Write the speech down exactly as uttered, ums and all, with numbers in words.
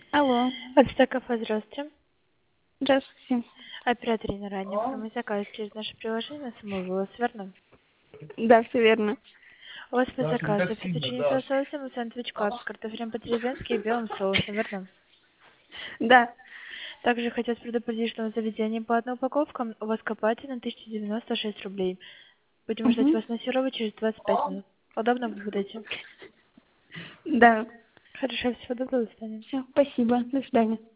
Алло, Отстой кафе, здравствуйте. здравствуйте. Оператор на ранее оформить заказ через наше приложение на самовывоз, верно? Да, все верно. У вас по заказу фетtuccine с лососем и сэндвич клаб с картофелем по-деревенски и белым соусом, верно? Да. Также хотелось предупредить, что на заведении по одной упаковкам у вас копайте на тысячу девяносто шесть рублей. Будем ждать Угу. вас на серово через двадцать пять минут. Удобно вы будете? Да. Хорошо, всего доброго, до свидания. Все, спасибо. До свидания.